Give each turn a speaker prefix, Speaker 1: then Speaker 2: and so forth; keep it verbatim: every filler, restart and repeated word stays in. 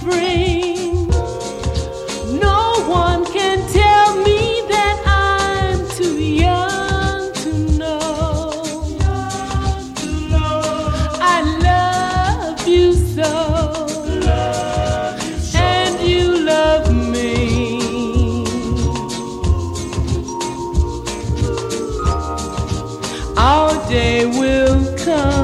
Speaker 1: bring. No one can tell me that I'm too young to know. I love you so, and you love me. Our day will come